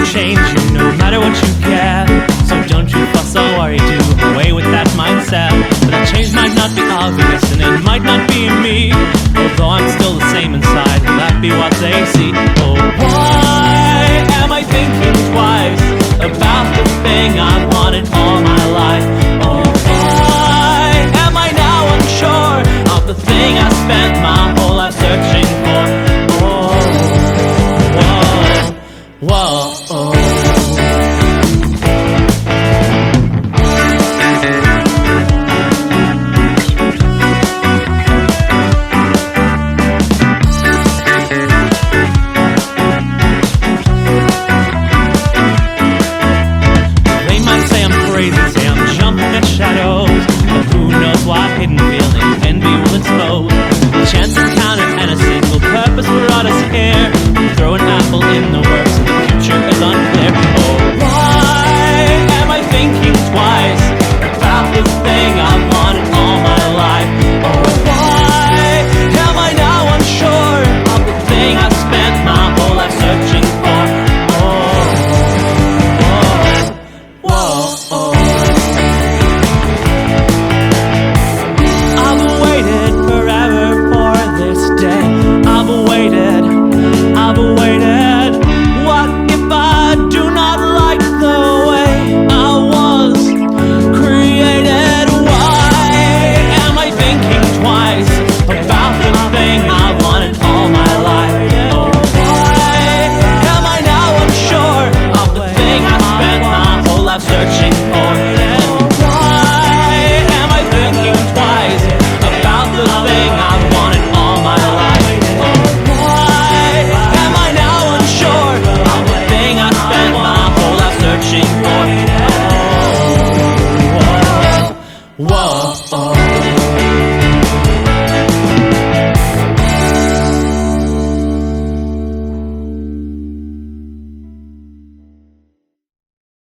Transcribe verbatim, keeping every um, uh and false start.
change you no matter what you get. So don't you fuss or worry, do away with that mindset. But that change might not be obvious, and it might not be me. Although I'm still the same inside, will that be what they see? Oh, why am I thinking twice about the thing I wanted all my life? Oh, why am I now unsure of the thing I spent my whole life searching for? Oh, whoa, whoa.